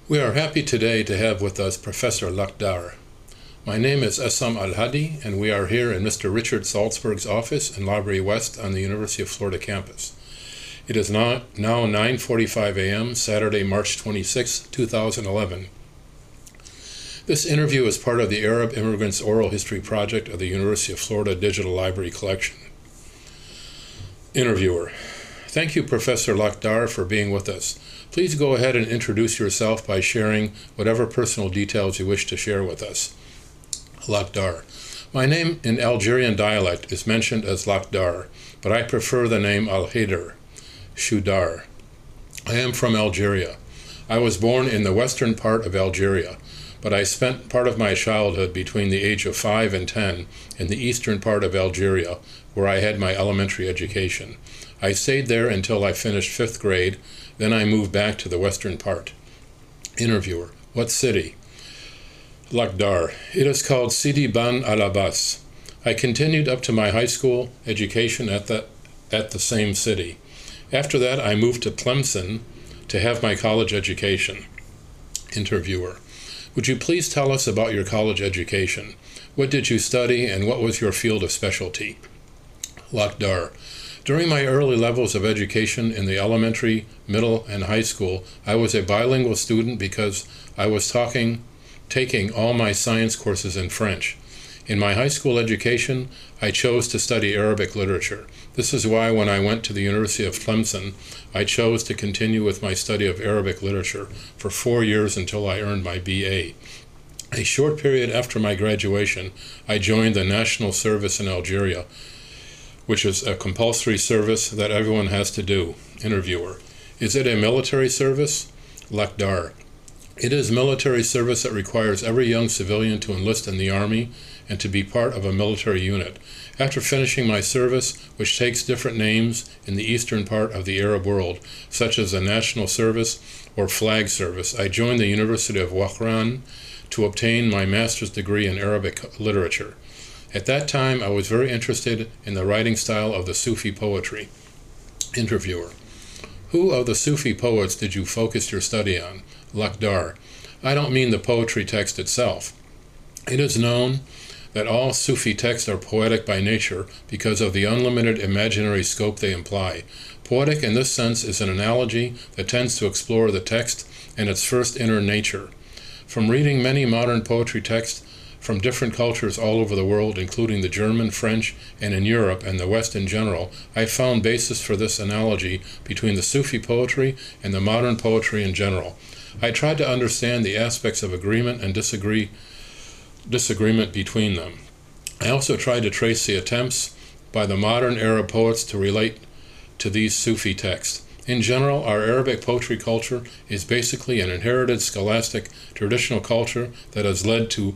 We are happy today to have with us Professor Lakhdar. My name is Essam Al-Hadi, and we are here in Mr. Richard Salzberg's office in Library West on the University of Florida campus. It is now 9:45 a.m., Saturday, March 26, 2011. This interview is part of the Arab Immigrants Oral History Project of the University of Florida Digital Library Collection. Interviewer: Thank you, Professor Lakhdar, for being with us. Please go ahead and introduce yourself by sharing whatever personal details you wish to share with us. Lakhdar: My name in Algerian dialect is mentioned as Lakhdar, but I prefer the name Al-Haidar, Shudar. I am from Algeria. I was born in the western part of Algeria, but I spent part of my childhood between the age of 5 and 10 in the eastern part of Algeria, where I had my elementary education. I stayed there until I finished 5th grade, then I moved back to the western part. Interviewer: What city? Lakhdar: It is called Sidi Ban Al Abbas. I continued up to my high school education at the same city. After that, I moved to Tlemcen to have my college education. Interviewer: Would you please tell us about your college education? What did you study, and what was your field of specialty? Lakhdar: During my early levels of education in the elementary, middle, and high school, I was a bilingual student because I was taking all my science courses in French. In my high school education, I chose to study Arabic literature. This is why when I went to the University of Tlemcen, I chose to continue with my study of Arabic literature for 4 years until I earned my BA. A short period after my graduation, I joined the National Service in Algeria, which is a compulsory service that everyone has to do. Interviewer: Is it a military service? Lakhdar: It is military service that requires every young civilian to enlist in the Army and to be part of a military unit. After finishing my service, which takes different names in the eastern part of the Arab world, such as the National Service or Flag Service, I joined the University of Wahran to obtain my master's degree in Arabic literature. At that time, I was very interested in the writing style of the Sufi poetry. Interviewer: Who of the Sufi poets did you focus your study on? Lakhdar: I don't mean the poetry text itself. It is known that all Sufi texts are poetic by nature because of the unlimited imaginary scope they imply. Poetic in this sense is an analogy that tends to explore the text and its first inner nature. From reading many modern poetry texts from different cultures all over the world, including the German, French, and in Europe and the West in general, I found basis for this analogy between the Sufi poetry and the modern poetry in general. I tried to understand the aspects of agreement and disagreement between them. I also tried to trace the attempts by the modern Arab poets to relate to these Sufi texts. In general, our Arabic poetry culture is basically an inherited scholastic traditional culture that has led to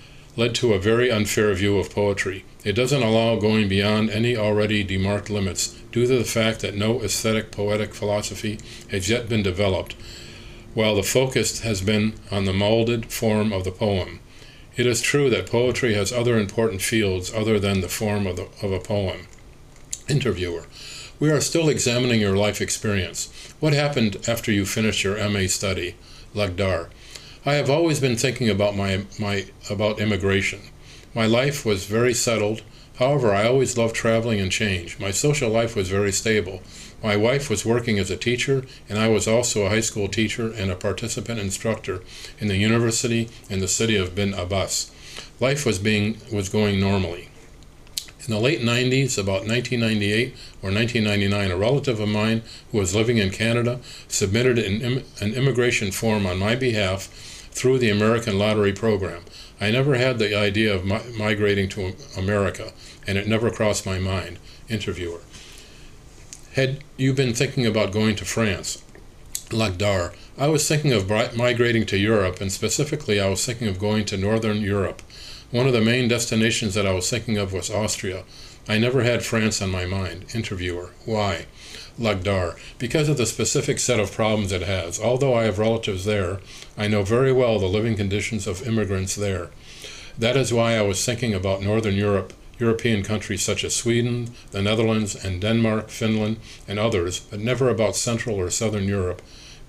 a very unfair view of poetry. It doesn't allow going beyond any already demarked limits due to the fact that no aesthetic poetic philosophy has yet been developed, while the focus has been on the molded form of the poem. It is true that poetry has other important fields other than the form of a poem. Interviewer: We are still examining your life experience. What happened after you finished your MA study? Lakhdar: I have always been thinking about about immigration. My life was very settled. However, I always loved traveling and change. My social life was very stable. My wife was working as a teacher, and I was also a high school teacher and a participant instructor in the university in the city of Bin Abbas. Life was going normally. In the late 90s, about 1998 or 1999, a relative of mine who was living in Canada submitted an immigration form on my behalf through the American Lottery Program. I never had the idea of migrating to America, and it never crossed my mind. Interviewer: Had you been thinking about going to France? Lakhdar: I was thinking of migrating to Europe, and specifically I was thinking of going to Northern Europe. One of the main destinations that I was thinking of was Austria. I never had France on my mind. Interviewer: Why? Lakhdar: Because of the specific set of problems it has. Although I have relatives there, I know very well the living conditions of immigrants there. That is why I was thinking about Northern European countries such as Sweden, the Netherlands, and Denmark, Finland, and others, but never about Central or Southern Europe,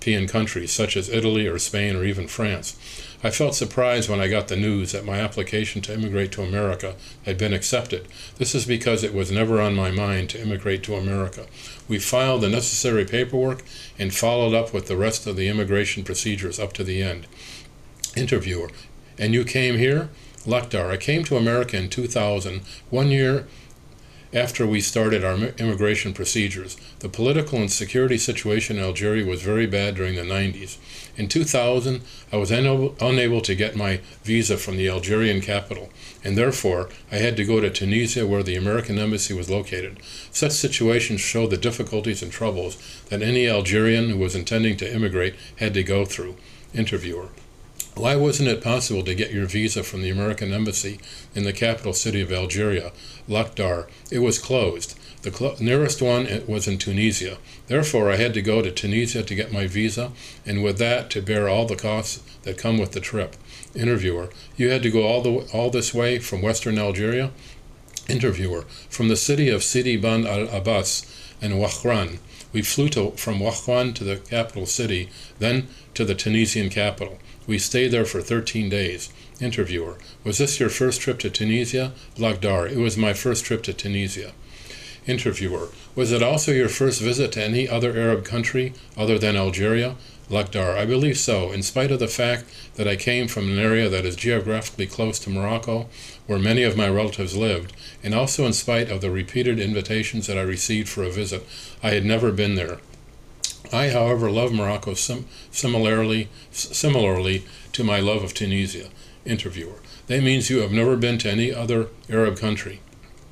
European countries such as Italy or Spain or even France. I felt surprised when I got the news that my application to immigrate to America had been accepted. This is because it was never on my mind to immigrate to America. We filed the necessary paperwork and followed up with the rest of the immigration procedures up to the end. Interviewer: and you came here? Lakhdar: I came to America in 2000, 1 year after we started our immigration procedures. The political and security situation in Algeria was very bad during the 90s. In 2000, I was unable to get my visa from the Algerian capital, and therefore I had to go to Tunisia, where the American embassy was located. Such situations show the difficulties and troubles that any Algerian who was intending to immigrate had to go through. Interviewer: why wasn't it possible to get your visa from the American embassy in the capital city of Algeria? Lakhdar: it was closed. The nearest one was in Tunisia. Therefore, I had to go to Tunisia to get my visa, and with that, to bear all the costs that come with the trip. Interviewer: you had to go all this way from Western Algeria? Interviewer: from the city of Sidi Band al-Abbas and Wakran. We flew from Wakran to the capital city, then to the Tunisian capital. We stayed there for 13 days. Interviewer: was this your first trip to Tunisia? Lakhdar: it was my first trip to Tunisia. Interviewer: was it also your first visit to any other Arab country other than Algeria? Lakhdar: I believe so, in spite of the fact that I came from an area that is geographically close to Morocco, where many of my relatives lived, and also in spite of the repeated invitations that I received for a visit. I had never been there. I, however, love Morocco similarly to my love of Tunisia. Interviewer: that means you have never been to any other Arab country?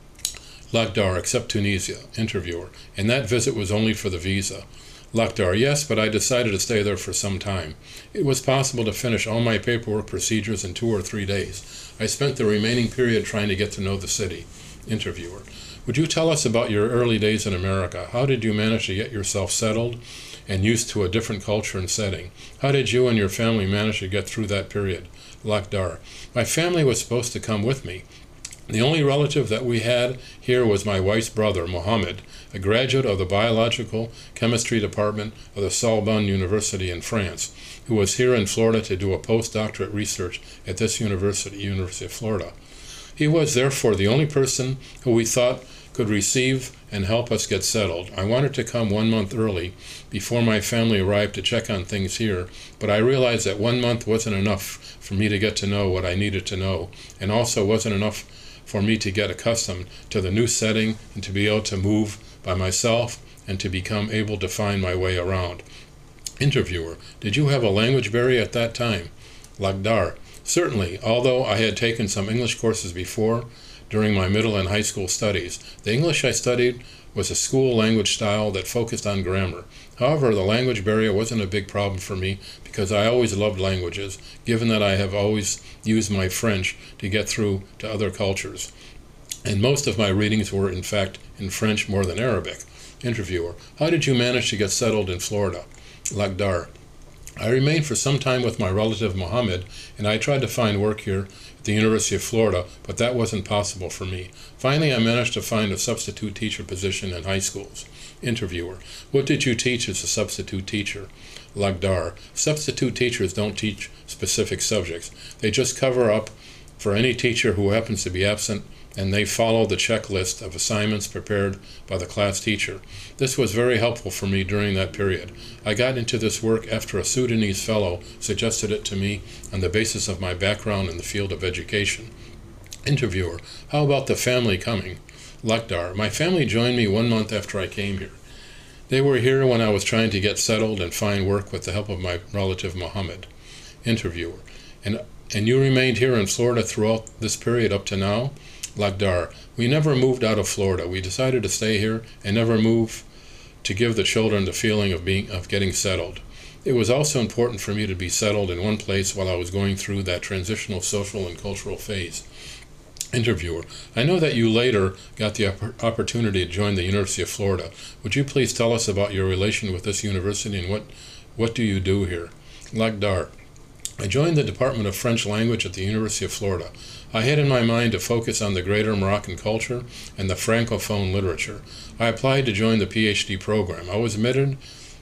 Lakhdar: except Tunisia. Interviewer: and that visit was only for the visa? Lakhdar: yes, but I decided to stay there for some time. It was possible to finish all my paperwork procedures in 2 or 3 days. I spent the remaining period trying to get to know the city. Interviewer: would you tell us about your early days in America? How did you manage to get yourself settled and used to a different culture and setting? How did you and your family manage to get through that period? Lakhdar: my family was supposed to come with me. The only relative that we had here was my wife's brother, Mohammed, a graduate of the biological chemistry department of the Sorbonne University in France, who was here in Florida to do a postdoctorate research at this University of Florida. He was therefore the only person who we thought could receive and help us get settled. I wanted to come 1 month early before my family arrived to check on things here, but I realized that 1 month wasn't enough for me to get to know what I needed to know, and also wasn't enough for me to get accustomed to the new setting and to be able to move by myself and to become able to find my way around. Interviewer: did you have a language barrier at that time? Lakhdar: certainly, although I had taken some English courses before during my middle and high school studies. The English I studied was a school language style that focused on grammar. However, the language barrier wasn't a big problem for me because I always loved languages, given that I have always used my French to get through to other cultures. And most of my readings were, in fact, in French more than Arabic. Interviewer: how did you manage to get settled in Florida? Lakhdar: I remained for some time with my relative Mohammed, and I tried to find work here at the University of Florida, but that wasn't possible for me. Finally, I managed to find a substitute teacher position in high schools. Interviewer: what did you teach as a substitute teacher? Lakhdar: substitute teachers don't teach specific subjects. They just cover up for any teacher who happens to be absent, and they follow the checklist of assignments prepared by the class teacher. This was very helpful for me during that period. I got into this work after a Sudanese fellow suggested it to me on the basis of my background in the field of education. Interviewer: how about the family coming? Lakhdar: my family joined me 1 month after I came here. They were here when I was trying to get settled and find work with the help of my relative Mohammed. Interviewer: and you remained here in Florida throughout this period up to now? Lakhdar: we never moved out of Florida. We decided to stay here and never move to give the children the feeling of getting settled. It was also important for me to be settled in one place while I was going through that transitional social and cultural phase. Interviewer: I know that you later got the opportunity to join the University of Florida. Would you please tell us about your relation with this university and what do you do here? Lakhdar: I joined the Department of French Language at the University of Florida. I had in my mind to focus on the greater Moroccan culture and the Francophone literature. I applied to join the PhD program. I was admitted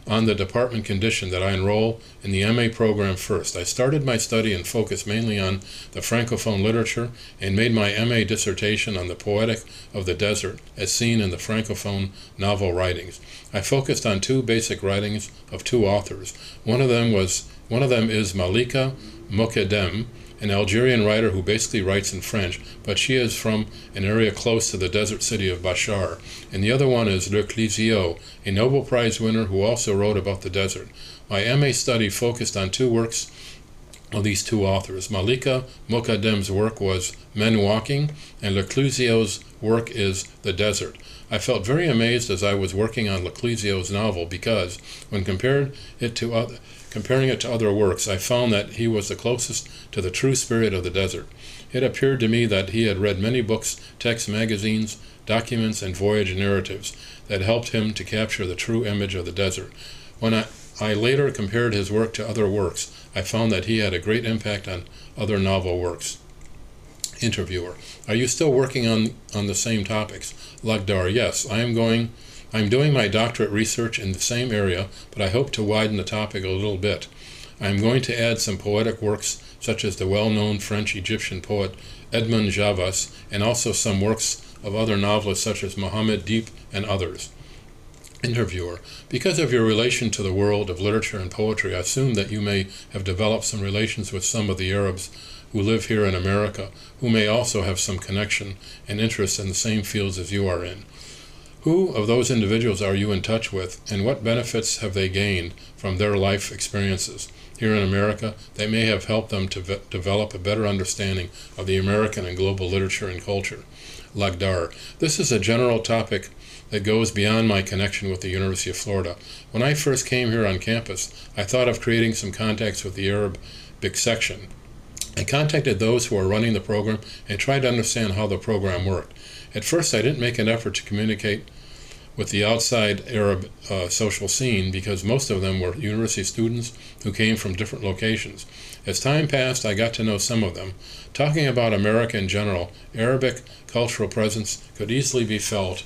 on the department condition that I enroll in the MA program first. I started my study and focused mainly on the Francophone literature and made my MA dissertation on the poetic of the desert as seen in the Francophone novel writings. I focused on two basic writings of two authors. One of them is Malika Mokedem, an Algerian writer who basically writes in French, but she is from an area close to the desert city of Bashar. And the other one is Le Clisio, a Nobel Prize winner who also wrote about the desert. My MA study focused on two works of these two authors. Malika Mokedem's work was Men Walking, and Le Clisio's work is The Desert. I felt very amazed as I was working on Le Clisio's novel because, when comparing it to other works, I found that he was the closest to the true spirit of the desert. It appeared to me that he had read many books, texts, magazines, documents, and voyage narratives that helped him to capture the true image of the desert. When I later compared his work to other works, I found that he had a great impact on other novel works. Interviewer: Are you still working on the same topics? Lagdar: Yes, I'm doing my doctorate research in the same area, but I hope to widen the topic a little bit. I'm going to add some poetic works, such as the well-known French-Egyptian poet Edmond Javas, and also some works of other novelists such as Mohammed Deep and others. Interviewer: Because of your relation to the world of literature and poetry, I assume that you may have developed some relations with some of the Arabs who live here in America, who may also have some connection and interest in the same fields as you are in. Who of those individuals are you in touch with, and what benefits have they gained from their life experiences here in America that may have helped them to develop a better understanding of the American and global literature and culture? Lagdar: This is a general topic that goes beyond my connection with the University of Florida. When I first came here on campus, I thought of creating some contacts with the Arabic section. I contacted those who are running the program and tried to understand how the program worked. At first, I didn't make an effort to communicate with the outside Arab social scene because most of them were university students who came from different locations. As time passed, I got to know some of them. Talking about America in general, Arabic cultural presence could easily be felt,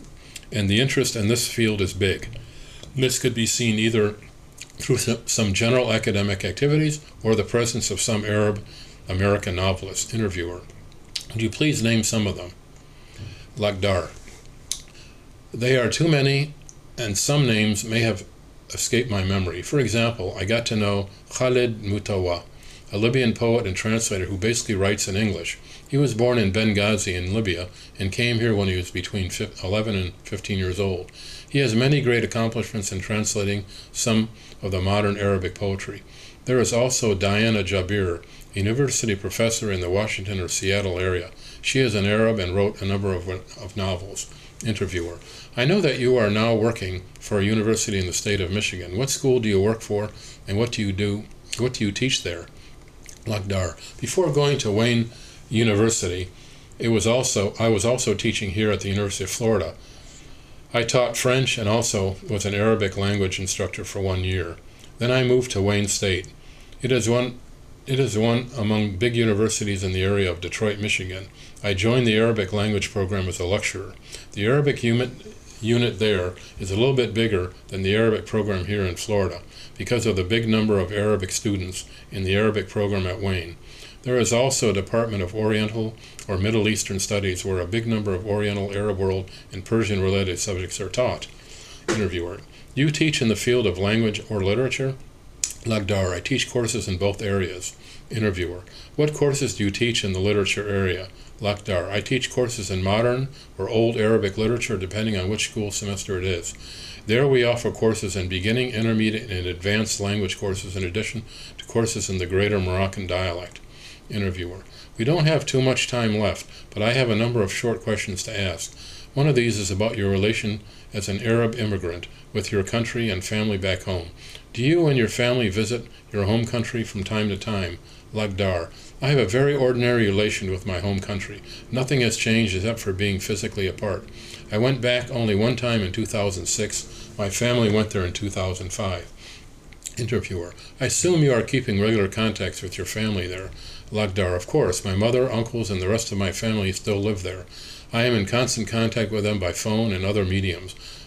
and the interest in this field is big. This could be seen either through some general academic activities or the presence of some Arab American novelists. Interviewer: Would you please name some of them? Lagdar: They are too many, and some names may have escaped my memory. For example, I got to know Khalid Mutawa, a Libyan poet and translator who basically writes in English. He was born in Benghazi in Libya and came here when he was between 11 and 15 years old. He has many great accomplishments in translating some of the modern Arabic poetry. There is also Diana Jabir, a university professor in the Washington or Seattle area. She is an Arab and wrote a number of novels. Interviewer: I know that you are now working for a university in the state of Michigan. What school do you work for, and what do you teach there? Lagdar: Before going to Wayne University, I was also teaching here at the University of Florida. I taught French and also was an Arabic language instructor for 1 year. Then I moved to Wayne State. It is one among big universities in the area of Detroit, Michigan. I joined the Arabic language program as a lecturer. The Arabic unit there is a little bit bigger than the Arabic program here in Florida because of the big number of Arabic students in the Arabic program at Wayne. There is also a Department of Oriental or Middle Eastern Studies where a big number of Oriental, Arab world, and Persian-related subjects are taught. Interviewer: Do you teach in the field of language or literature? Lagdar: I teach courses in both areas. Interviewer: What courses do you teach in the literature area? Lagdar: I teach courses in modern or old Arabic literature depending on which school semester it is. There we offer courses in beginning, intermediate, and advanced language courses in addition to courses in the greater Moroccan dialect. Interviewer: We don't have too much time left, but I have a number of short questions to ask. One of these is about your relation as an Arab immigrant with your country and family back home. Do you and your family visit your home country from time to time? Lagdar: I have a very ordinary relation with my home country. Nothing has changed except for being physically apart. I went back only one time in 2006. My family went there in 2005. Interviewer: I assume you are keeping regular contacts with your family there. Lagdar: Of course. My mother, uncles, and the rest of my family still live there. I am in constant contact with them by phone and other mediums.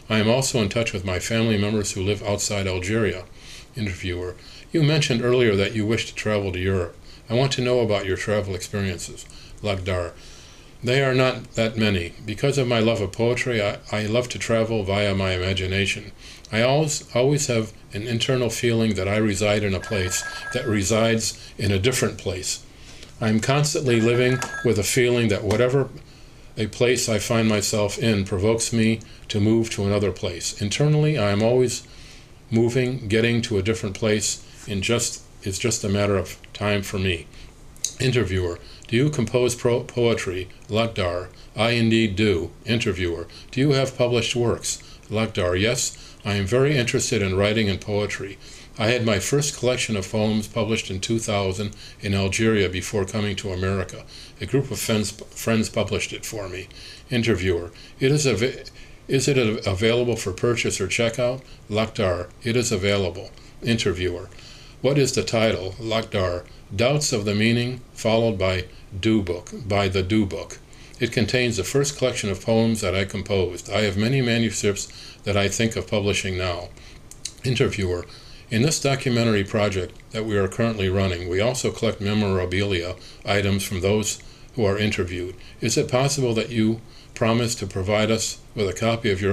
I am also in touch with my family members who live outside Algeria. Interviewer: You mentioned earlier that you wish to travel to Europe. I want to know about your travel experiences. Lakhdar: They are not that many. Because of my love of poetry, I love to travel via my imagination. I always have an internal feeling that I reside in a place that resides in a different place. I am constantly living with a feeling that whatever a place I find myself in provokes me to move to another place. Internally, I am always moving, getting to a different place. It's just a matter of time for me. Interviewer: Do you compose poetry? Lakhdar: I indeed do. Interviewer: Do you have published works? Lakhdar: Yes, I am very interested in writing and poetry. I had my first collection of poems published in 2000 in Algeria before coming to America. A group of friends published it for me. Interviewer: Is it available for purchase or checkout? Lakhdar: It is available. Interviewer: What is the title? Lakhdar: Doubts of the Meaning, followed by the Do Book. It contains the first collection of poems that I composed. I have many manuscripts that I think of publishing now. Interviewer: In this documentary project that we are currently running, we also collect memorabilia items from those who are interviewed. Is it possible that you promise to provide us with a copy of your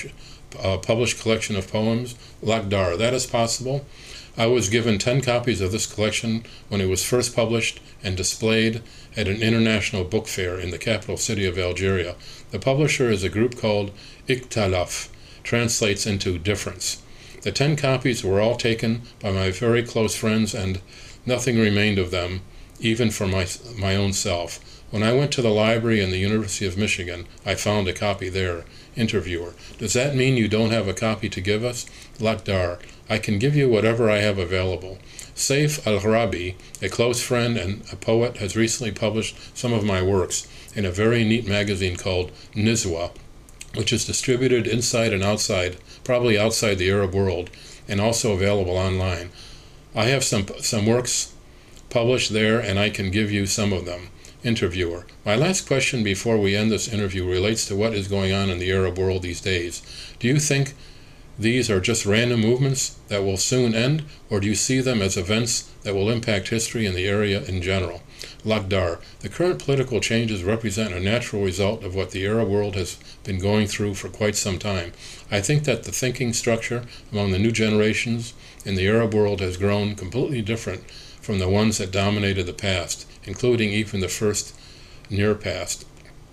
published collection of poems? Lakhdar: That is possible. I was given 10 copies of this collection when it was first published and displayed at an international book fair in the capital city of Algeria. The publisher is a group called Ikhtilaf, translates into difference. The 10 copies were all taken by my very close friends, and nothing remained of them, even for my own self. When I went to the library in the University of Michigan, I found a copy there. Interviewer: Does that mean you don't have a copy to give us? Lakhdar: I can give you whatever I have available. Saif Al-Rabi, a close friend and a poet, has recently published some of my works in a very neat magazine called Nizwa, which is distributed inside and outside, probably outside the Arab world, and also available online. I have some works published there, and I can give you some of them. Interviewer: My last question before we end this interview relates to what is going on in the Arab world these days. Do you think these are just random movements that will soon end, or do you see them as events that will impact history in the area in general? Lakhdar: The current political changes represent a natural result of what the Arab world has been going through for quite some time. I think that the thinking structure among the new generations in the Arab world has grown completely different from the ones that dominated the past, including even the first near past.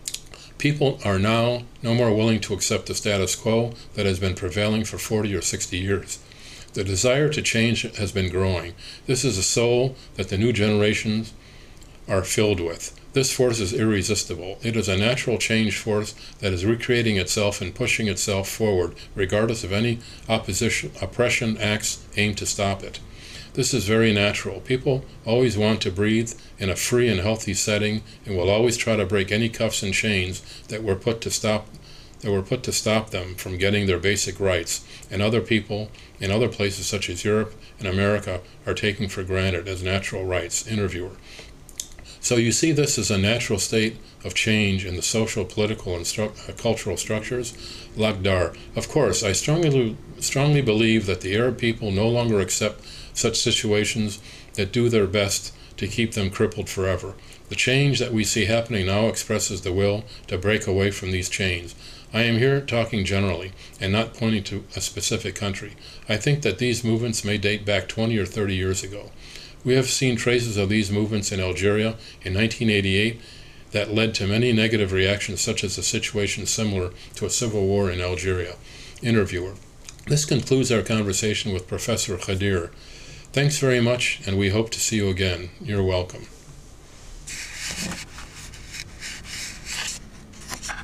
People are now no more willing to accept the status quo that has been prevailing for 40 or 60 years. The desire to change has been growing. This is a soul that the new generations are filled with. This force is irresistible. It is a natural change force that is recreating itself and pushing itself forward, regardless of any oppression acts aimed to stop it. This is very natural. People always want to breathe in a free and healthy setting, and will always try to break any cuffs and chains that were put to stop them from getting their basic rights, and other people in other places such as Europe and America are taking for granted as natural rights. Interviewer: So you see this as a natural state of change in the social, political, and cultural structures? Lakhdar: Of course, I strongly believe that the Arab people no longer accept such situations that do their best to keep them crippled forever. The change that we see happening now expresses the will to break away from these chains. I am here talking generally and not pointing to a specific country. I think that these movements may date back 20 or 30 years ago. We have seen traces of these movements in Algeria in 1988 that led to many negative reactions, such as a situation similar to a civil war in Algeria. Interviewer: This concludes our conversation with Professor Khadir. Thanks very much, and we hope to see you again. You're welcome.